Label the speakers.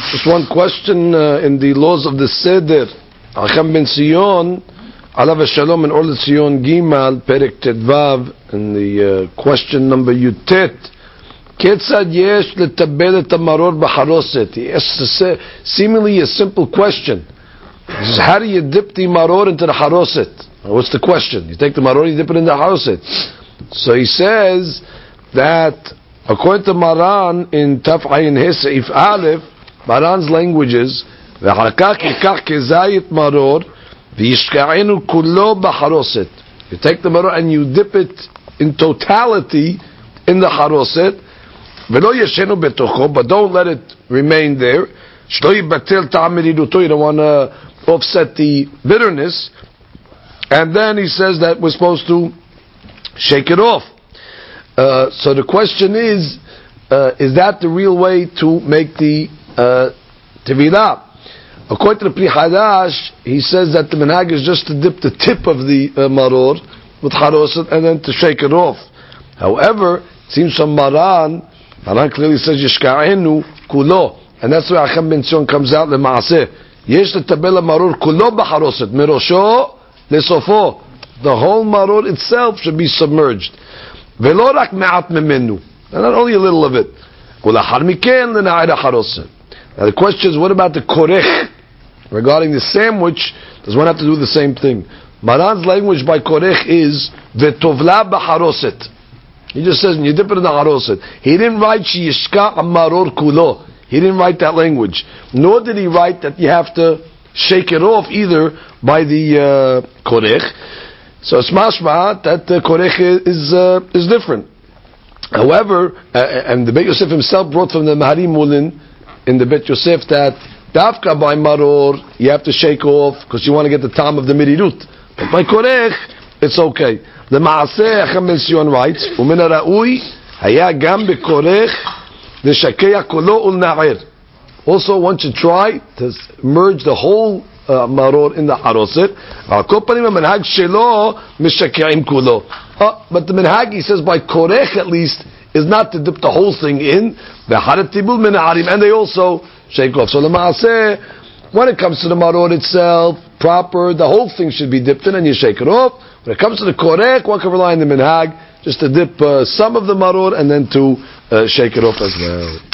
Speaker 1: Just one question in the laws of the Seder. Acham ben Sion, Alav Shalom in Orla Sion Gimal, Perek Tedvav, in the question number Yutet. Ketzad yesh letabel et hamaror b'charoset. He asks seemingly a simple question. He says, how do you dip the maror into the haroset? What's the question? You take the maror, you dip it in the haroset. So he says that according to Maran in Taf Ayin Hesef Aleph, Maran's languages, v'harkach yikach kezayit maror v'yishka'enu kulo b'charoset. You take the maror and you dip it in totality in the haroset. V'lo yeshenu betocho, but don't let it remain there. Shlo yibatel ta'am meriduto. You don't want to offset the bitterness. And then he says that we're supposed to shake it off. So the question is that the real way to make the tevilah? According to the Pri Hadash, he says that the minhag is just to dip the tip of the maror with haroset and then to shake it off. However, it seems from Maran clearly says yishka'enu kulo, and that's where Acham ben Sion comes out le'maaseh. Yesh letabel maror kulo b'haroset mirosho lesofo. The whole maror itself should be submerged. Velo rak me'at memenu, and not only a little of it. Ulachar miken lena'ira haroset. Now the question is, what about the korech? Regarding the sandwich, does one have to do the same thing? Maran's language by korech is vetovla b'haroset. He just says, you dip it in the haroset. He didn't write sheyishka maror kulo. He didn't write that language. Nor did he write that you have to shake it off either by the korech. So it's mashma that the korech is different. However, and the Beit Yosef himself brought from the Maharim Mulin in the Beit Yosef that dafka by maror you have to shake off because you want to get the tam of the mirirut. But by korech it's okay. The Maaseh Acham ben Sion writes, "Umin ha'ra'ui haya gam bekorech l'shakeya kolo ulna'ir." Also, one should try to merge the whole maror in the haroset. But the minhag, he says, by korech at least, is not to dip the whole thing in. And they also shake off. So the Maaseh, when it comes to the maror itself, proper, the whole thing should be dipped in and you shake it off. When it comes to the korech, one can rely on the minhag, just to dip some of the maror and then to shake it off as well.